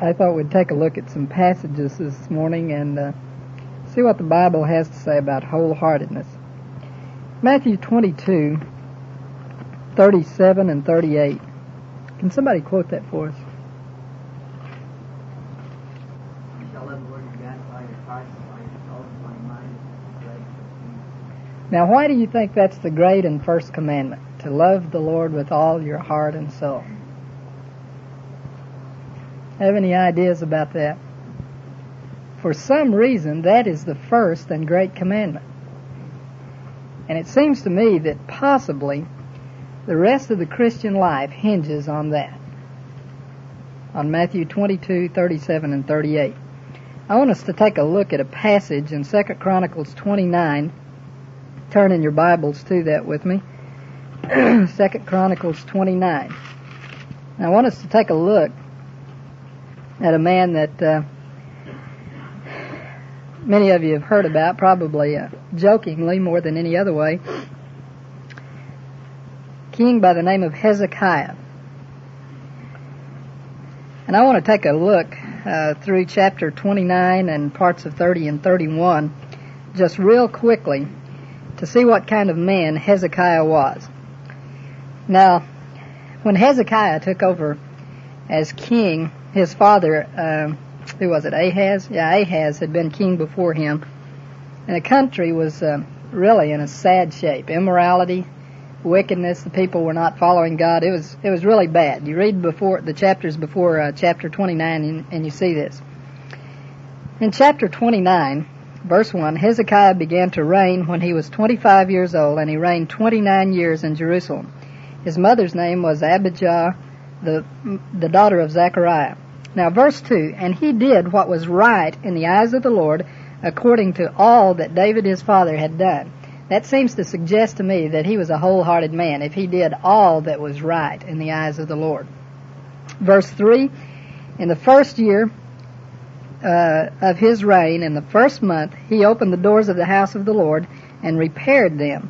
I thought we'd take a look at some passages this morning and see what the Bible has to say about wholeheartedness. Matthew 22, 37 and 38. Can somebody quote that for us? You shall love the Lord your God by your heart, by your soul, and by your mind. Now, why do you think that's the great and first commandment? To love the Lord with all your heart and soul. Have any ideas about that? For some reason, that is the first and great commandment. And it seems to me that possibly the rest of the Christian life hinges on that. On Matthew 22, 37 and 38. I want us to take a look at a passage in 2 Chronicles 29. Turn in your Bibles to that with me. 2 Chronicles 29. Now, I want us to take a look at a man that many of you have heard about, probably jokingly more than any other way. King by the name of Hezekiah. And I want to take a look through chapter 29 and parts of 30 and 31 just real quickly to see what kind of man Hezekiah was. Now, when Hezekiah took over as king, his father, who was it, Ahaz? Yeah, Ahaz had been king before him. And the country was really in a sad shape. Immorality, wickedness, the people were not following God. It was really bad. You read before the chapters before chapter 29 and you see this. In chapter 29, verse 1, Hezekiah began to reign when he was 25 years old, and he reigned 29 years in Jerusalem. His mother's name was Abijah, the daughter of Zechariah. Now, verse 2, and he did what was right in the eyes of the Lord, according to all that David his father had done. That seems to suggest to me that he was a wholehearted man, if he did all that was right in the eyes of the Lord. Verse 3, in the first year of his reign, in the first month, he opened the doors of the house of the Lord and repaired them.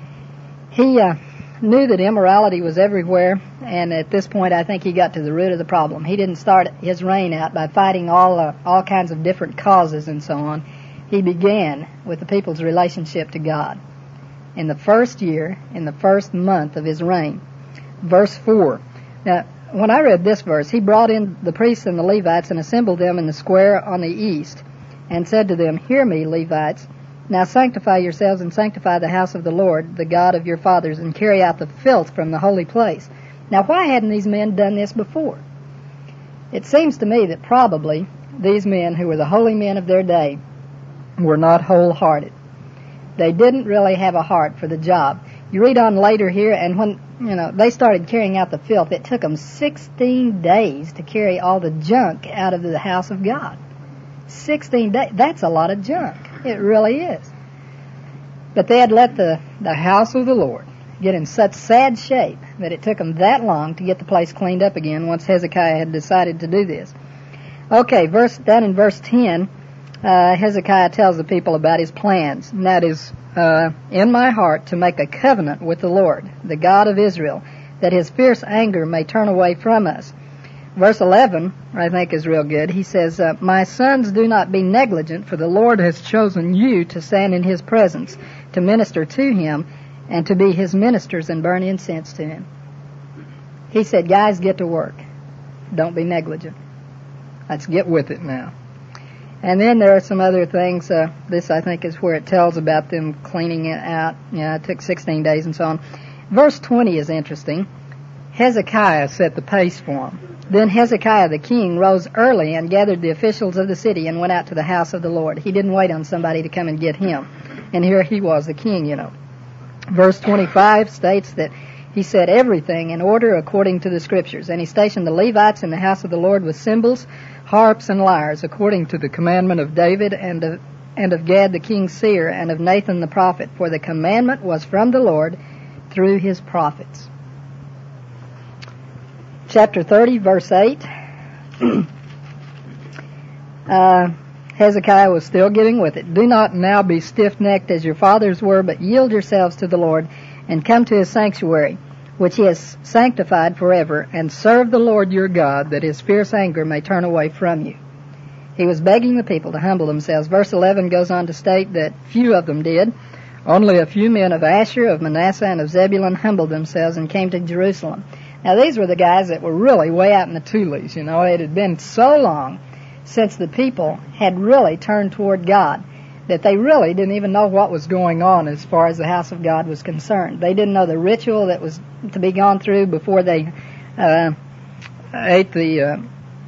He knew that immorality was everywhere, and at this point I think he got to the root of the problem. He didn't start his reign out by fighting all kinds of different causes and so on. He began with the people's relationship to God. In the first year, in the first month of his reign. Verse 4. Now, when I read this verse, he brought in the priests and the Levites and assembled them in the square on the east, and said to them, Hear me, Levites. Now sanctify yourselves and sanctify the house of the Lord, the God of your fathers, and carry out the filth from the holy place. Now, why hadn't these men done this before? It seems to me that probably these men, who were the holy men of their day, were not wholehearted. They didn't really have a heart for the job. You read on later here, and when they started carrying out the filth, it took them 16 days to carry all the junk out of the house of God. 16 days. That's a lot of junk. It really is. But they had let the house of the Lord get in such sad shape that it took them that long to get the place cleaned up again once Hezekiah had decided to do this. Okay, down in verse 10, Hezekiah tells the people about his plans. And that is, in my heart to make a covenant with the Lord, the God of Israel, that his fierce anger may turn away from us. Verse 11, I think, is real good. He says, My sons, do not be negligent, for the Lord has chosen you to stand in his presence, to minister to him, and to be his ministers and burn incense to him. He said, guys, get to work. Don't be negligent. Let's get with it now. And then there are some other things. This, I think, is where it tells about them cleaning it out. It took 16 days and so on. Verse 20 is interesting. Hezekiah set the pace for him. Then Hezekiah the king rose early and gathered the officials of the city and went out to the house of the Lord. He didn't wait on somebody to come and get him. And here he was, the king, Verse 25 states that he set everything in order according to the Scriptures. And he stationed the Levites in the house of the Lord with cymbals, harps, and lyres, according to the commandment of David and of Gad the king's seer and of Nathan the prophet. For the commandment was from the Lord through his prophets. Chapter 30, verse 8. Hezekiah was still getting with it. Do not now be stiff-necked as your fathers were, but yield yourselves to the Lord and come to his sanctuary. which he has sanctified forever, and serve the Lord your God, that his fierce anger may turn away from you. He was begging the people to humble themselves. Verse 11 goes on to state that few of them did. Only a few men of Asher, of Manasseh, and of Zebulun humbled themselves and came to Jerusalem. Now, these were the guys that were really way out in the Tules. You know, it had been so long since the people had really turned toward God that they really didn't even know what was going on as far as the house of God was concerned. They didn't know the ritual that was to be gone through before they ate the,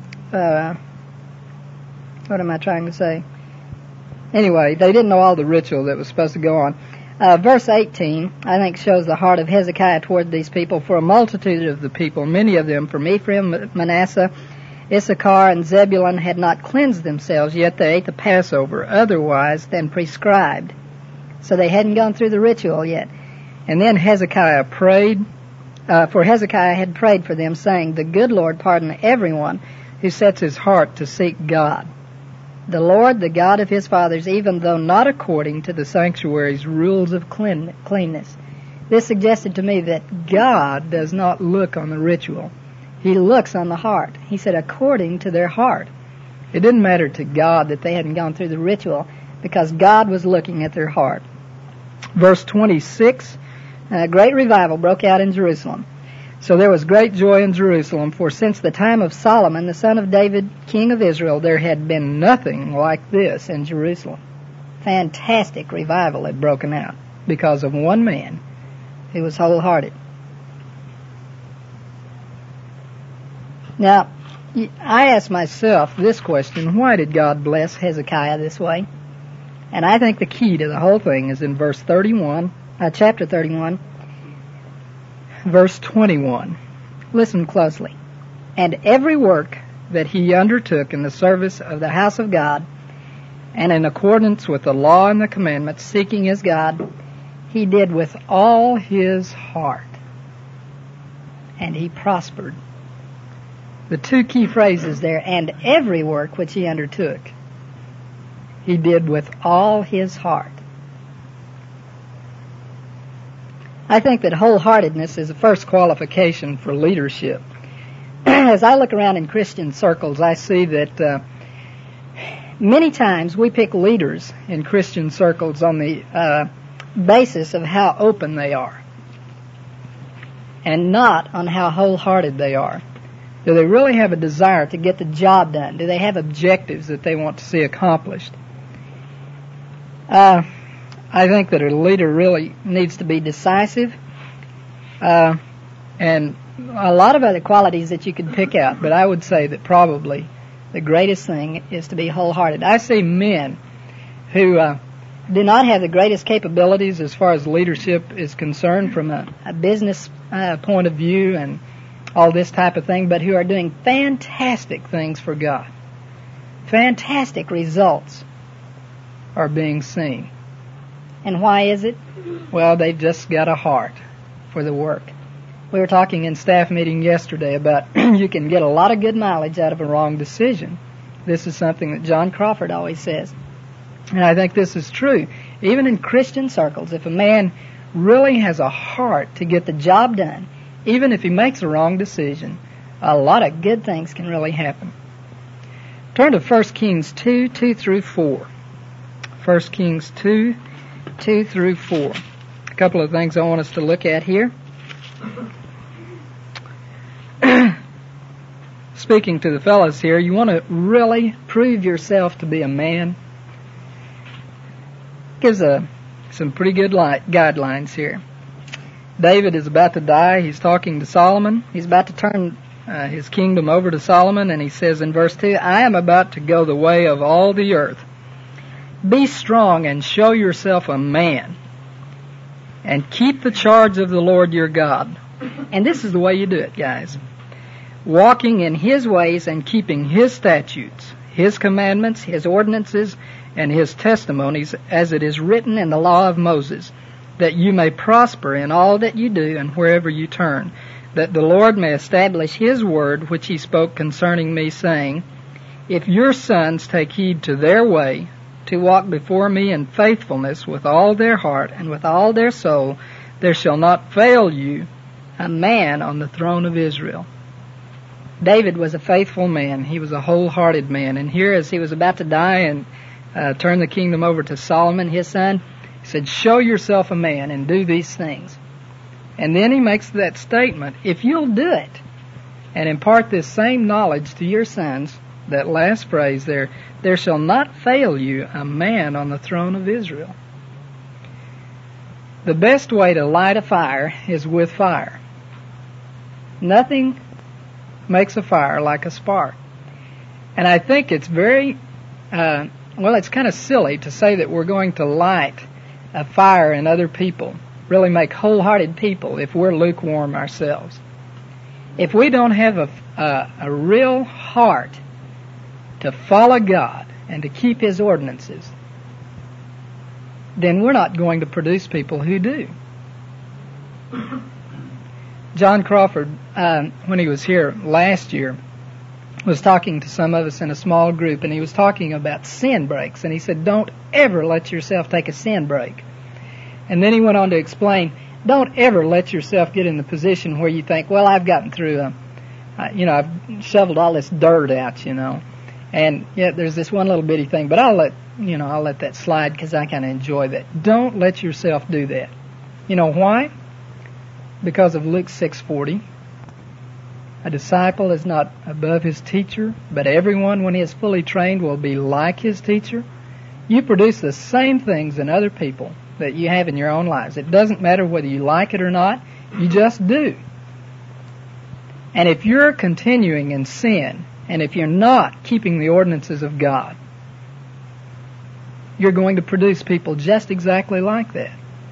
what am I trying to say? Anyway, they didn't know all the ritual that was supposed to go on. Verse 18, I think, shows the heart of Hezekiah toward these people. For a multitude of the people, many of them from Ephraim, Manasseh, Issachar, and Zebulun, had not cleansed themselves, yet they ate the Passover otherwise than prescribed. So they hadn't gone through the ritual yet. And then Hezekiah prayed, for Hezekiah had prayed for them, saying, The good Lord pardon everyone who sets his heart to seek God. The Lord, the God of his fathers, even though not according to the sanctuary's rules of cleanness. This suggested to me that God does not look on the ritual. He looks on the heart. He said, according to their heart. It didn't matter to God that they hadn't gone through the ritual, because God was looking at their heart. Verse 26, a great revival broke out in Jerusalem. So there was great joy in Jerusalem, for since the time of Solomon, the son of David, king of Israel, there had been nothing like this in Jerusalem. Fantastic revival had broken out because of one man who was wholehearted. Now, I ask myself this question: why did God bless Hezekiah this way? And I think the key to the whole thing is in verse 31, chapter 31, verse 21. Listen closely. And every work that he undertook in the service of the house of God, and in accordance with the law and the commandments, seeking his God, he did with all his heart. And he prospered. The two key phrases there, and every work which he undertook, he did with all his heart. I think that wholeheartedness is the first qualification for leadership. As I look around in Christian circles, I see that many times we pick leaders in Christian circles on the basis of how open they are, and not on how wholehearted they are. Do they really have a desire to get the job done? Do they have objectives that they want to see accomplished? I think that a leader really needs to be decisive, and a lot of other qualities that you could pick out, but I would say that probably the greatest thing is to be wholehearted. I see men who do not have the greatest capabilities as far as leadership is concerned from a business point of view and all this type of thing, but who are doing fantastic things for God. Fantastic results are being seen. And why is it? Well, they've just got a heart for the work. We were talking in staff meeting yesterday about you can get a lot of good mileage out of a wrong decision. This is something that John Crawford always says. And I think this is true. Even in Christian circles, if a man really has a heart to get the job done, even if he makes a wrong decision, a lot of good things can really happen. Turn to 1 Kings 2, 2 through 4. 1 Kings 2, 2 through 4. A couple of things I want us to look at here. Speaking to the fellas here, you want to really prove yourself to be a man? Gives some pretty good guidelines here. David is about to die. He's talking to Solomon. He's about to turn his kingdom over to Solomon, and he says in verse 2, I am about to go the way of all the earth. Be strong and show yourself a man, and keep the charge of the Lord your God. And this is the way you do it, guys. Walking in his ways and keeping his statutes, his commandments, his ordinances, and his testimonies, as it is written in the law of Moses, that you may prosper in all that you do and wherever you turn, that the Lord may establish his word which he spoke concerning me, saying, If your sons take heed to their way, to walk before me in faithfulness with all their heart and with all their soul, there shall not fail you a man on the throne of Israel. David was a faithful man. He was a wholehearted man. And here, as he was about to die and turn the kingdom over to Solomon, his son, he said, show yourself a man and do these things. And then he makes that statement, if you'll do it and impart this same knowledge to your sons, that last phrase there shall not fail you a man on the throne of Israel. The best way to light a fire is with fire. Nothing makes a fire like a spark. And I think it's very, it's kind of silly to say that we're going to light a fire in other people, really make wholehearted people, if we're lukewarm ourselves. If we don't have a real heart to follow God and to keep His ordinances, then we're not going to produce people who do. John Crawford, when he was here last year, was talking to some of us in a small group, and he was talking about sin breaks, and he said, don't ever let yourself take a sin break. And then he went on to explain, don't ever let yourself get in the position where you think, well, I've gotten through, I've shoveled all this dirt out, and yet there's this one little bitty thing, but I'll let that slide because I kind of enjoy that. Don't let yourself do that. You know why? Because of Luke 6:40. A disciple is not above his teacher, but everyone, when he is fully trained, will be like his teacher. You produce the same things in other people that you have in your own lives. It doesn't matter whether you like it or not. You just do. And if you're continuing in sin, and if you're not keeping the ordinances of God, you're going to produce people just exactly like that.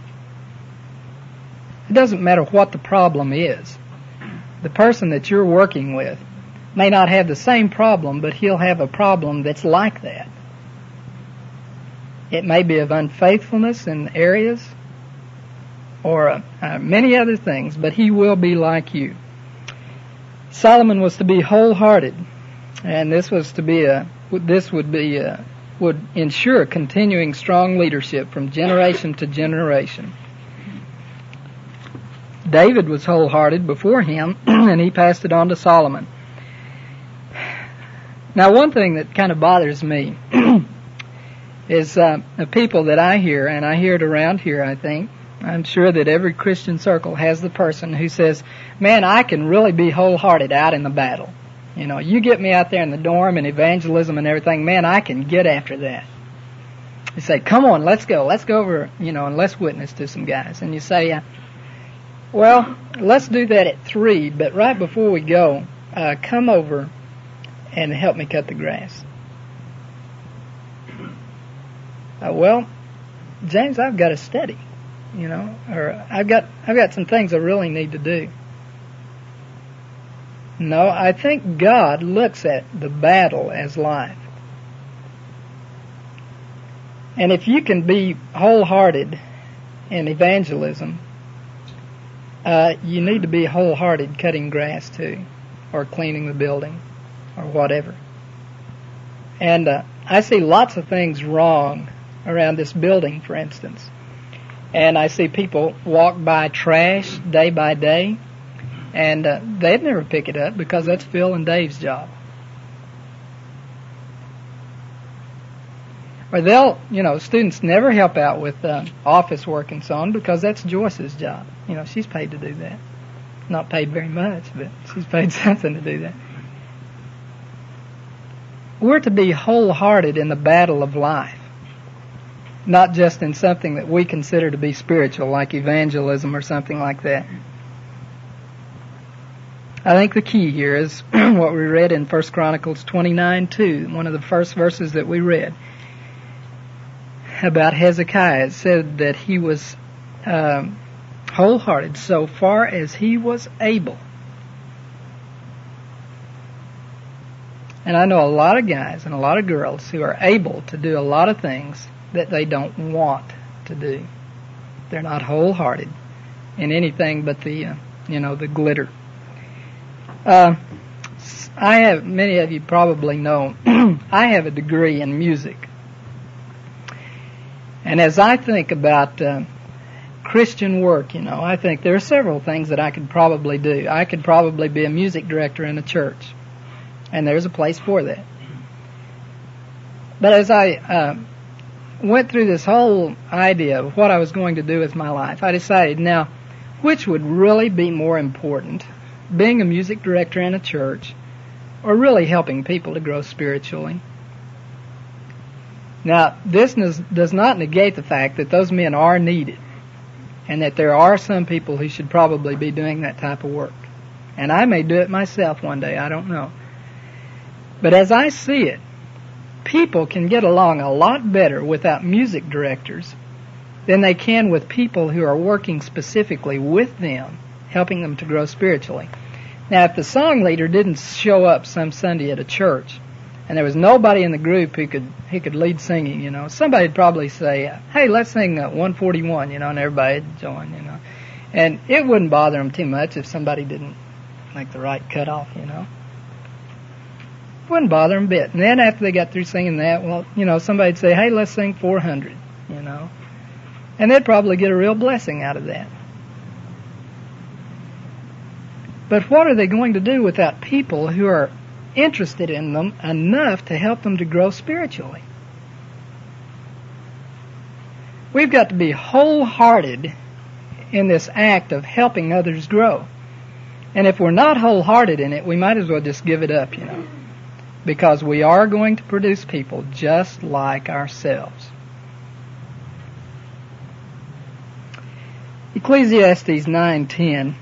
It doesn't matter what the problem is. The person that you're working with may not have the same problem, but he'll have a problem that's like that. It may be of unfaithfulness in areas or many other things, but he will be like you. Solomon was to be wholehearted, and this would ensure continuing strong leadership from generation to generation. David was wholehearted before him, and he passed it on to Solomon. Now, one thing that kind of bothers me is the people that I hear, and I hear it around here, I think. I'm sure that every Christian circle has the person who says, man, I can really be wholehearted out in the battle. You get me out there in the dorm and evangelism and everything, man, I can get after that. You say, come on, let's go over, and let's witness to some guys. And you say, well, let's do that at 3, but right before we go, come over and help me cut the grass. Well, James, I've got to study, or I've got some things I really need to do. No, I think God looks at the battle as life. And if you can be wholehearted in evangelism, you need to be wholehearted cutting grass too, or cleaning the building, or whatever. And I see lots of things wrong around this building, for instance. And I see people walk by trash day by day, and they'd never pick it up because that's Phil and Dave's job. Or students never help out with office work and so on because that's Joyce's job. She's paid to do that. Not paid very much, but she's paid something to do that. We're to be wholehearted in the battle of life, not just in something that we consider to be spiritual, like evangelism or something like that. I think the key here is what we read in 1 Chronicles 29:2, one of the first verses that we read about Hezekiah. It said that he was wholehearted so far as he was able. And I know a lot of guys and a lot of girls who are able to do a lot of things that they don't want to do. They're not wholehearted in anything but the glitter. Many of you probably know, I have a degree in music. And as I think about Christian work, I think there are several things that I could probably do. I could probably be a music director in a church, and there's a place for that. But as I went through this whole idea of what I was going to do with my life, I decided, now, which would really be more important, being a music director in a church or really helping people to grow spiritually? Now, this does not negate the fact that those men are needed and that there are some people who should probably be doing that type of work. And I may do it myself one day, I don't know. But as I see it, people can get along a lot better without music directors than they can with people who are working specifically with them, helping them to grow spiritually. Now, if the song leader didn't show up some Sunday at a church, and there was nobody in the group who could lead singing, somebody'd probably say, hey, let's sing 141, and everybody'd join, And it wouldn't bother them too much if somebody didn't make the right cutoff, It wouldn't bother them a bit. And then after they got through singing that, somebody'd say, hey, let's sing 400, And they'd probably get a real blessing out of that. But what are they going to do without people who are interested in them enough to help them to grow spiritually? We've got to be wholehearted in this act of helping others grow. And if we're not wholehearted in it, we might as well just give it up, because we are going to produce people just like ourselves. Ecclesiastes 9:10.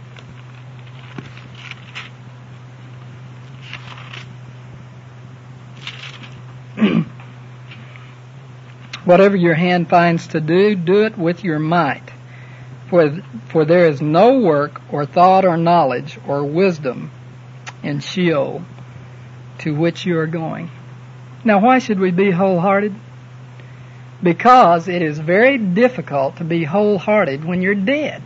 Whatever your hand finds to do, do it with your might. For there is no work or thought or knowledge or wisdom in Sheol to which you are going. Now, why should we be wholehearted? Because it is very difficult to be wholehearted when you're dead.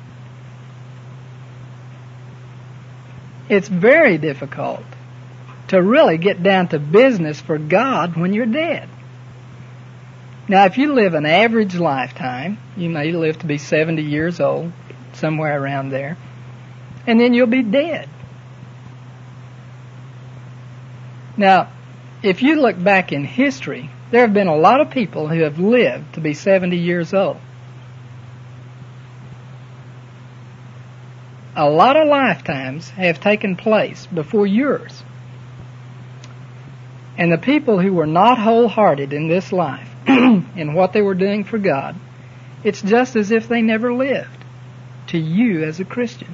It's very difficult to really get down to business for God when you're dead. Now, if you live an average lifetime, you may live to be 70 years old, somewhere around there, and then you'll be dead. Now, if you look back in history, there have been a lot of people who have lived to be 70 years old. A lot of lifetimes have taken place before yours. And the people who were not wholehearted in this life, in what they were doing for God, it's just as if they never lived to you as a Christian.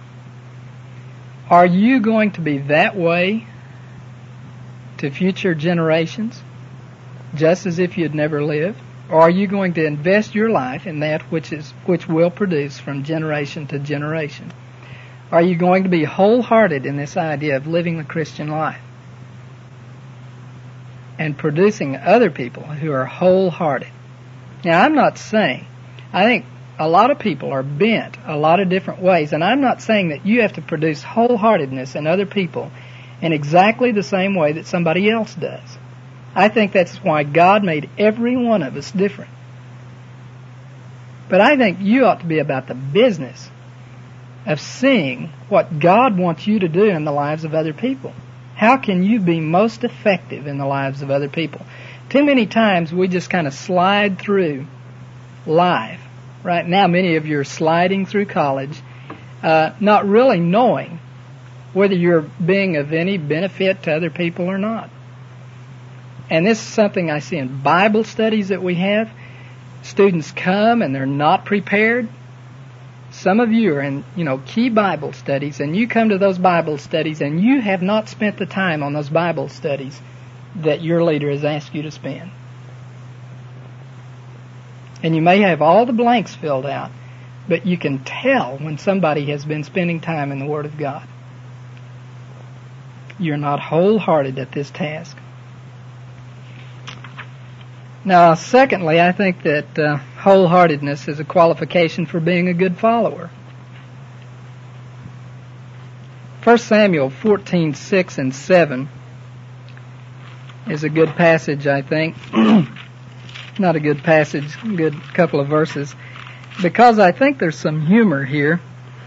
Are you going to be that way to future generations, just as if you'd never lived? Or are you going to invest your life in that which will produce from generation to generation? Are you going to be wholehearted in this idea of living the Christian life and producing other people who are wholehearted? Now, I'm not saying, I think a lot of people are bent a lot of different ways, and I'm not saying that you have to produce wholeheartedness in other people in exactly the same way that somebody else does. I think that's why God made every one of us different. But I think you ought to be about the business of seeing what God wants you to do in the lives of other people. How can you be most effective in the lives of other people? Too many times we just kind of slide through life. Right now, many of you are sliding through college, not really knowing whether you're being of any benefit to other people or not. And this is something I see in Bible studies that we have. Students come and they're not prepared. Some of you are in, key Bible studies, and you come to those Bible studies and you have not spent the time on those Bible studies that your leader has asked you to spend. And you may have all the blanks filled out, but you can tell when somebody has been spending time in the Word of God. You're not wholehearted at this task. Now, secondly, I think that wholeheartedness is a qualification for being a good follower. 1 Samuel 14:6 and 7 is a good passage, I think. Not a good passage, a good couple of verses. because I think there's some humor here,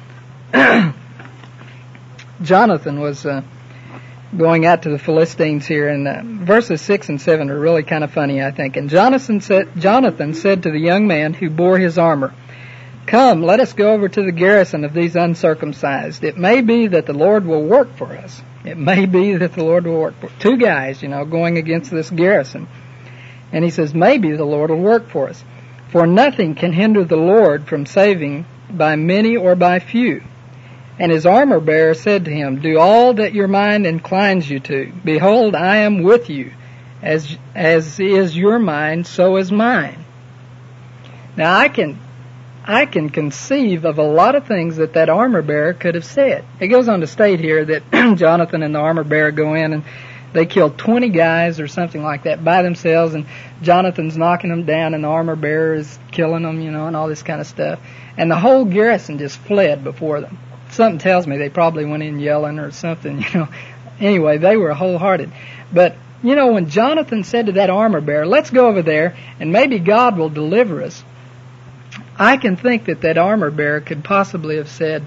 Jonathan was going out to the Philistines here, and verses 6 and 7 are really kind of funny, I think. And Jonathan said to the young man who bore his armor, "Come, let us go over to the garrison of these uncircumcised. It may be that the Lord will work for us." It may be that the Lord will work for us. Two guys, going against this garrison. And he says, maybe the Lord will work for us. For nothing can hinder the Lord from saving by many or by few. And his armor-bearer said to him, "Do all that your mind inclines you to. Behold, I am with you. As is your mind, so is mine." Now, I can conceive of a lot of things that armor-bearer could have said. It goes on to state here that Jonathan and the armor-bearer go in and they killed 20 guys or something like that by themselves, and Jonathan's knocking them down and the armor-bearer is killing them, and all this kind of stuff. And the whole garrison just fled before them. Something tells me they probably went in yelling or something, Anyway, they were wholehearted. But, when Jonathan said to that armor-bearer, "Let's go over there and maybe God will deliver us," I can think that armor-bearer could possibly have said,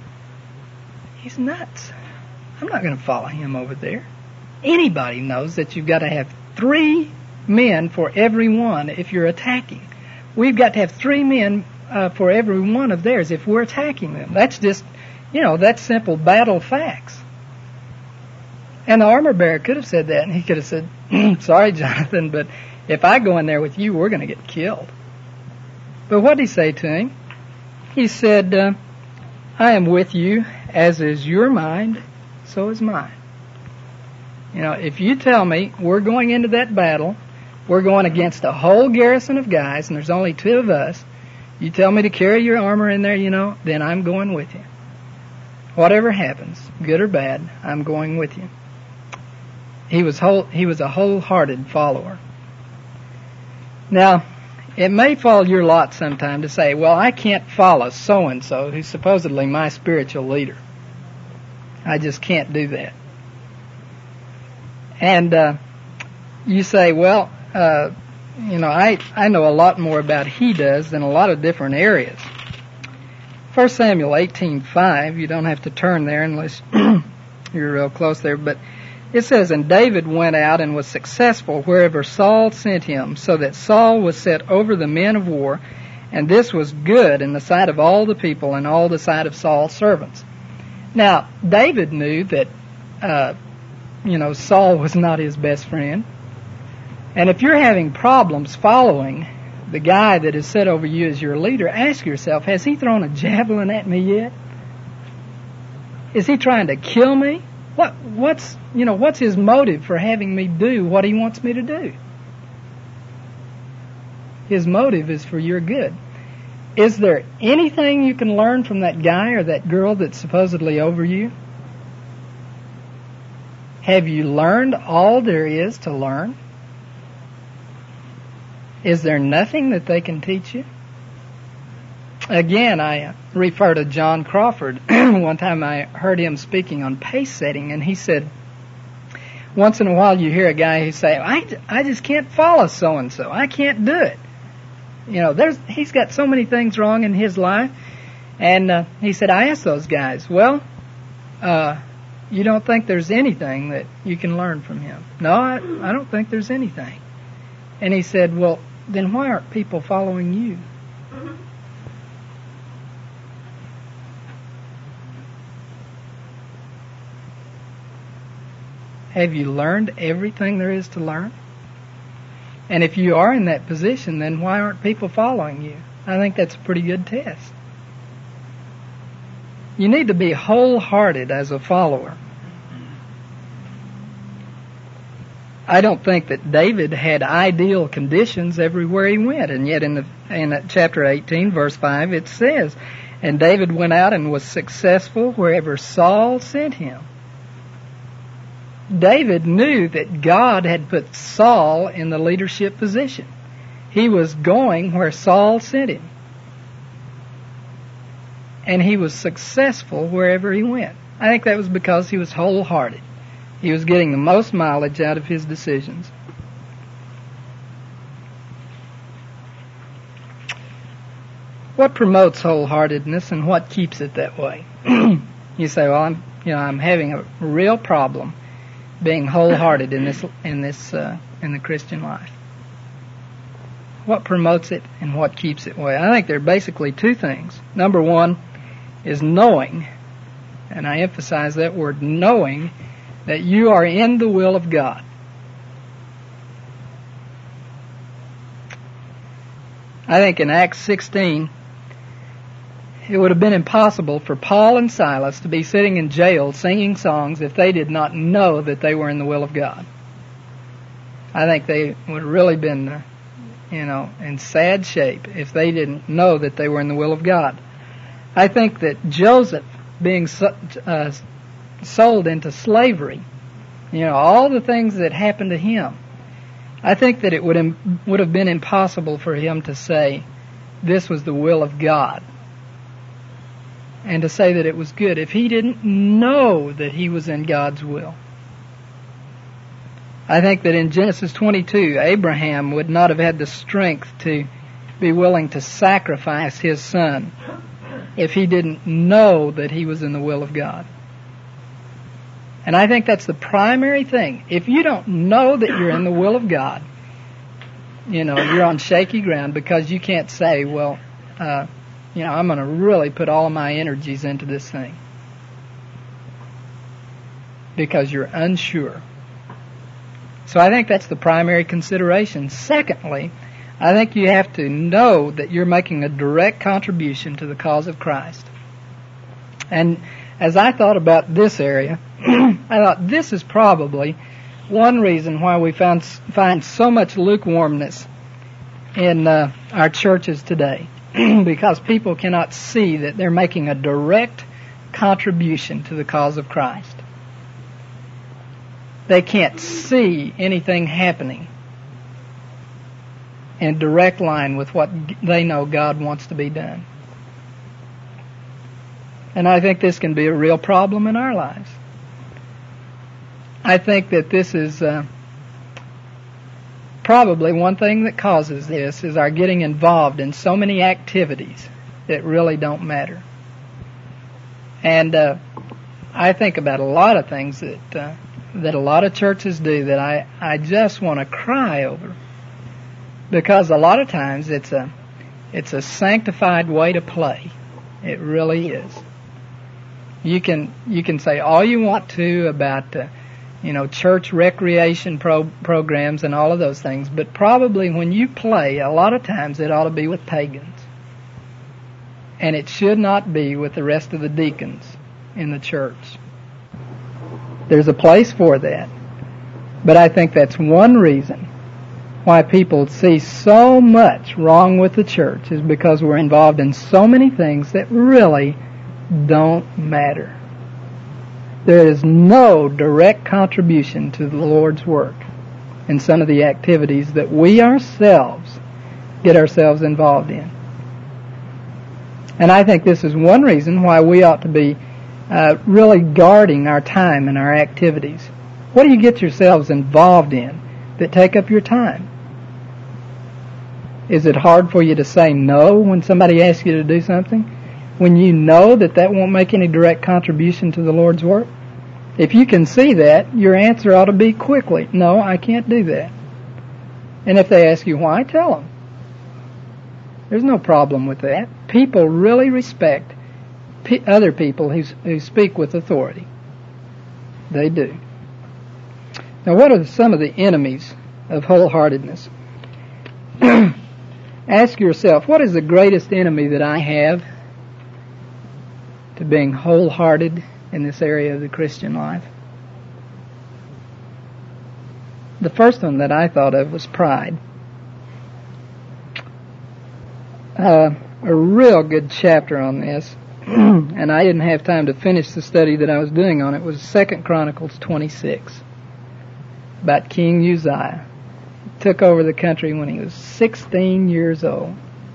"He's nuts. I'm not going to follow him over there." Anybody knows that you've got to have 3 men for every one if you're attacking. We've got to have 3 men for every one of theirs if we're attacking them. That's just, that's simple battle facts. And the armor-bearer could have said that, and he could have said, "Sorry, Jonathan, but if I go in there with you, we're going to get killed." But what did he say to him? He said, "I am with you, as is your mind, so is mine." If you tell me we're going into that battle, we're going against a whole garrison of guys, and there's only 2 of us, you tell me to carry your armor in there, then I'm going with you. Whatever happens, good or bad, I'm going with you. He was a wholehearted follower. Now, it may fall your lot sometime to say, "Well, I can't follow so-and-so, who's supposedly my spiritual leader. I just can't do that." And you say, "Well, I know a lot more about he does than a lot of different areas." 1 Samuel 18:5, you don't have to turn there unless you're real close there, but it says, "And David went out and was successful wherever Saul sent him, so that Saul was set over the men of war, and this was good in the sight of all the people and all the sight of Saul's servants." Now, David knew that, Saul was not his best friend. And if you're having problems following the guy that is set over you as your leader, ask yourself, has he thrown a javelin at me yet? Is he trying to kill me? What's his motive for having me do what he wants me to do? His motive is for your good. Is there anything you can learn from that guy or that girl that's supposedly over you? Have you learned all there is to learn? Is there nothing that they can teach you? Again, I refer to John Crawford. One time I heard him speaking on pace setting, and he said, once in a while you hear a guy who say, I just can't follow so-and-so. I can't do it. He's got so many things wrong in his life. And he said, I asked those guys, well, you don't think there's anything that you can learn from him? No, I don't think there's anything. And he said, well, then why aren't people following you? Have you learned everything there is to learn? And if you are in that position, then why aren't people following you? I think that's a pretty good test. You need to be wholehearted as a follower. I don't think that David had ideal conditions everywhere he went, and yet in chapter 18, verse 5, it says, and David went out and was successful wherever Saul sent him. David knew that God had put Saul in the leadership position. He was going where Saul sent him. And he was successful wherever he went. I think that was because he was wholehearted. He was getting the most mileage out of his decisions. what promotes wholeheartedness and what keeps it that way? You say, well, I'm having a real problem being wholehearted in the Christian life. What promotes it and what keeps it way? I think there are basically two things. Number one is knowing, and I emphasize that word, knowing that you are in the will of God. I think in Acts 16, it would have been impossible for Paul and Silas to be sitting in jail singing songs if they did not know that they were in the will of God. I think they would have really been, in sad shape if they didn't know that they were in the will of God. I think that Joseph being sold into slavery, all the things that happened to him, I think that it would have been impossible for him to say this was the will of God and to say that it was good if he didn't know that he was in God's will. I think that in Genesis 22, Abraham would not have had the strength to be willing to sacrifice his son if he didn't know that he was in the will of God. And I think that's the primary thing. If you don't know that you're in the will of God, you're on shaky ground because you can't say, well, I'm going to really put all of my energies into this thing. Because you're unsure. So I think that's the primary consideration. Secondly, I think you have to know that you're making a direct contribution to the cause of Christ. And as I thought about this area, I thought this is probably one reason why we find so much lukewarmness in our churches today. Because people cannot see that they're making a direct contribution to the cause of Christ. They can't see anything happening in direct line with what they know God wants to be done. And I think this can be a real problem in our lives. I think that this is probably one thing that causes this is our getting involved in so many activities that really don't matter. And I think about a lot of things that a lot of churches do that I just want to cry over. Because a lot of times it's a sanctified way to play. It really is. You can say all you want to about church recreation programs and all of those things, but probably when you play, a lot of times it ought to be with pagans. And it should not be with the rest of the deacons in the church. There's a place for that. But I think that's one reason why people see so much wrong with the church is because we're involved in so many things that really don't matter. There is no direct contribution to the Lord's work in some of the activities that we ourselves get ourselves involved in. And I think this is one reason why we ought to be really guarding our time and our activities. What do you get yourselves involved in that take up your time? Is it hard for you to say no when somebody asks you to do something? When you know that won't make any direct contribution to the Lord's work? If you can see that, your answer ought to be quickly, no, I can't do that. And if they ask you why, tell them. There's no problem with that. People really respect other people who speak with authority. They do. Now, what are some of the enemies of wholeheartedness? Ask yourself, what is the greatest enemy that I have to being wholehearted in this area of the Christian life? The first one that I thought of was pride. A real good chapter on this, and I didn't have time to finish the study that I was doing on it, was 2 Chronicles 26, about King Uzziah. He took over the country when he was 16 years old.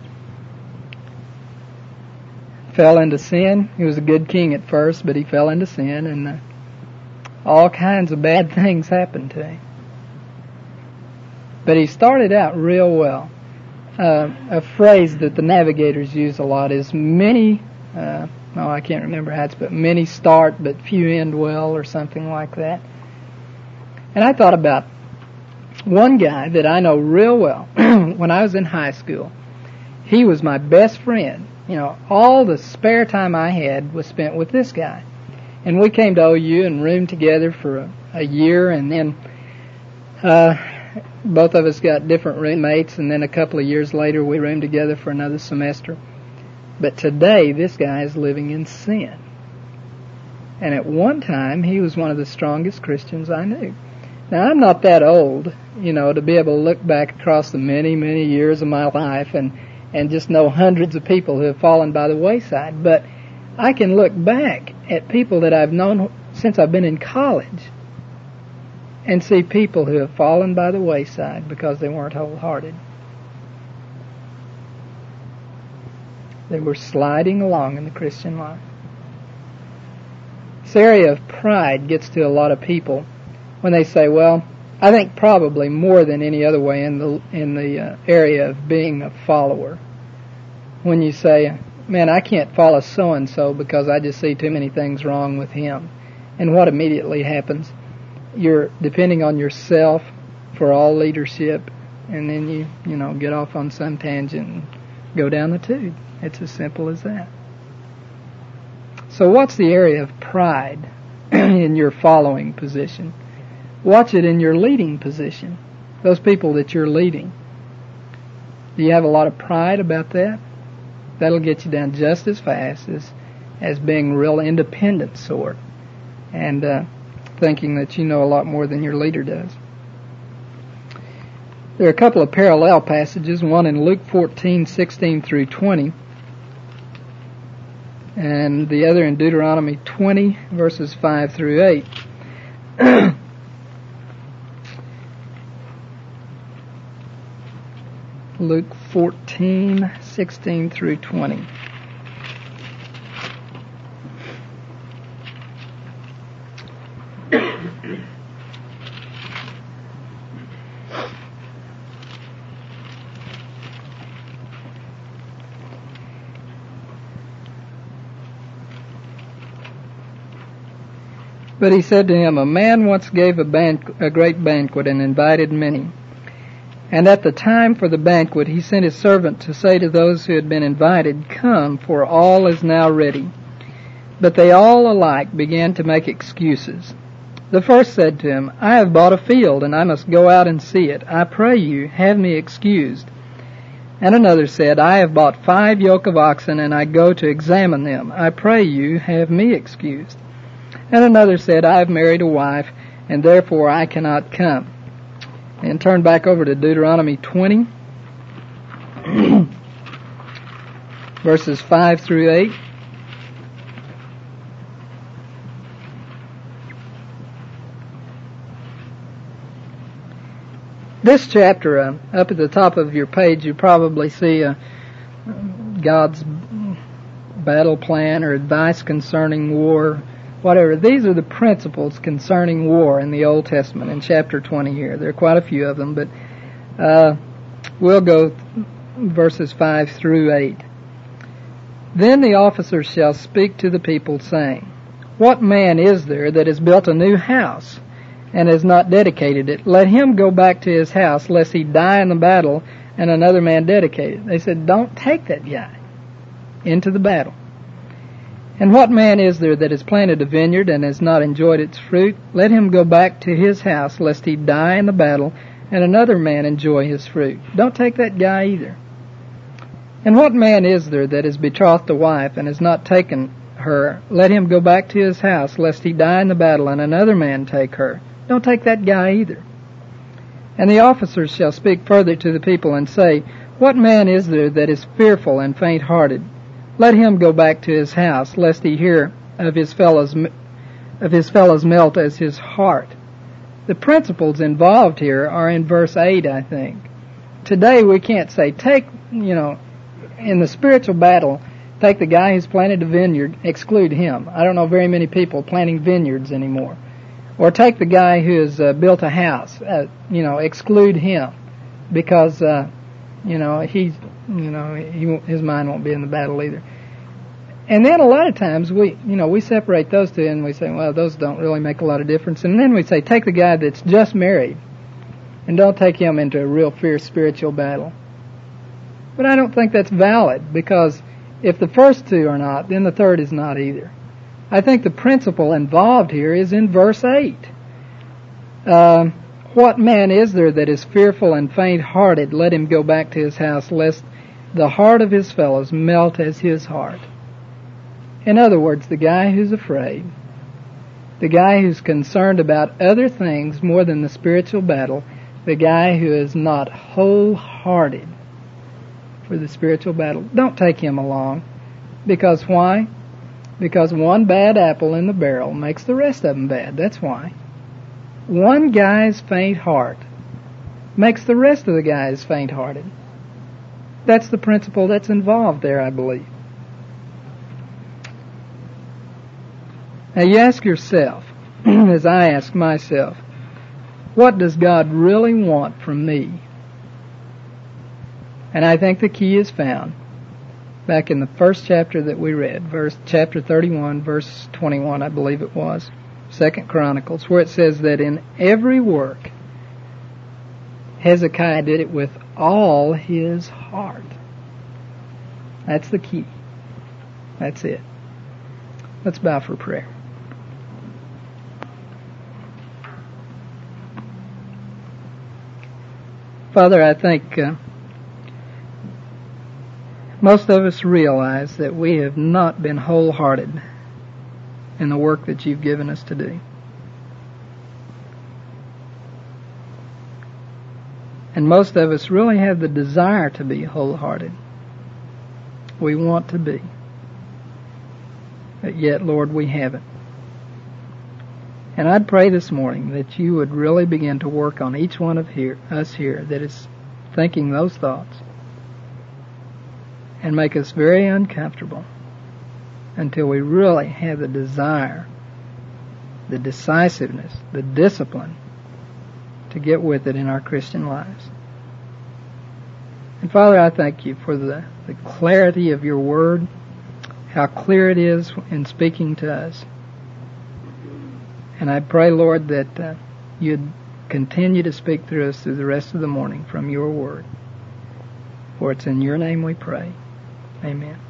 Fell into sin. He was a good king at first, but he fell into sin, and all kinds of bad things happened to him. But he started out real well. a phrase that the navigators use a lot is many, I can't remember how it's, but many start but few end well, or something like that. And I thought about one guy that I know real well when I was in high school. He was my best friend. You know, all the spare time I had was spent with this guy. And we came to OU and roomed together for a year, and then both of us got different roommates, and then a couple of years later we roomed together for another semester. But today, this guy is living in sin. And at one time, he was one of the strongest Christians I knew. Now, I'm not that old, you know, to be able to look back across the many, many years of my life and just know hundreds of people who have fallen by the wayside. But I can look back at people that I've known since I've been in college and see people who have fallen by the wayside because they weren't wholehearted. They were sliding along in the Christian life. This area of pride gets to a lot of people when they say, well, I think probably more than any other way in the area of being a follower. When you say, man, I can't follow so-and-so because I just see too many things wrong with him. And what immediately happens? You're depending on yourself for all leadership, and then you know, get off on some tangent and go down the tube. It's as simple as that. So what's the area of pride in your following position? Watch it in your leading position. Those people that you're leading. Do you have a lot of pride about that? That'll get you down just as fast as being real independent sort and thinking that you know a lot more than your leader does. There are a couple of parallel passages, one in Luke 14:16 through 20, and the other in Deuteronomy 20, verses 5 through 8. Luke 14:16 through 20. But he said to him, a man once gave a great banquet and invited many. And at the time for the banquet, he sent his servant to say to those who had been invited, come, for all is now ready. But they all alike began to make excuses. The first said to him, I have bought a field, and I must go out and see it. I pray you, have me excused. And another said, I have bought 5 yoke of oxen, and I go to examine them. I pray you, have me excused. And another said, I have married a wife, and therefore I cannot come. And turn back over to Deuteronomy 20, verses 5 through 8. This chapter, up at the top of your page, you probably see God's battle plan or advice concerning war, whatever. These are the principles concerning war in the Old Testament in chapter 20 here. There are quite a few of them, but we'll go verses 5 through 8. Then the officers shall speak to the people, saying, what man is there that has built a new house and has not dedicated it? Let him go back to his house, lest he die in the battle and another man dedicate it. They said, don't take that guy into the battle. And what man is there that has planted a vineyard and has not enjoyed its fruit? Let him go back to his house, lest he die in the battle, and another man enjoy his fruit. Don't take that guy either. And what man is there that has betrothed a wife and has not taken her? Let him go back to his house, lest he die in the battle, and another man take her. Don't take that guy either. And the officers shall speak further to the people and say, what man is there that is fearful and faint-hearted? Let him go back to his house, lest he hear of his fellows melt as his heart. The principles involved here are in verse 8, I think. Today we can't say, in the spiritual battle, take the guy who's planted a vineyard, exclude him. I don't know very many people planting vineyards anymore. Or take the guy who has built a house, exclude him. Because his mind won't be in the battle either. And then a lot of times we separate those two and we say, well, those don't really make a lot of difference. And then we say, take the guy that's just married and don't take him into a real fierce spiritual battle. But I don't think that's valid, because if the first two are not, then the third is not either. I think the principle involved here is in verse 8. What man is there that is fearful and faint-hearted? Let him go back to his house, lest the heart of his fellows melt as his heart. In other words, the guy who's afraid, the guy who's concerned about other things more than the spiritual battle, the guy who is not wholehearted for the spiritual battle, don't take him along. Because why? Because one bad apple in the barrel makes the rest of them bad. That's why. One guy's faint heart makes the rest of the guys faint-hearted. That's the principle that's involved there, I believe. Now you ask yourself, as I ask myself, what does God really want from me? And I think the key is found back in the first chapter that we read, chapter 31, verse 21, I believe it was, 2 Chronicles, where it says that in every work, Hezekiah did it with all his heart. That's the key. That's it. Let's bow for prayer. Father, I think most of us realize that we have not been wholehearted in the work that you've given us to do. And most of us really have the desire to be wholehearted. We want to be. But yet, Lord, we haven't. And I'd pray this morning that you would really begin to work on each one of us here that is thinking those thoughts, and make us very uncomfortable until we really have the desire, the decisiveness, the discipline to get with it in our Christian lives. And Father, I thank you for the clarity of your word, how clear it is in speaking to us. And I pray, Lord, that you'd continue to speak through us through the rest of the morning from your word. For it's in your name we pray. Amen.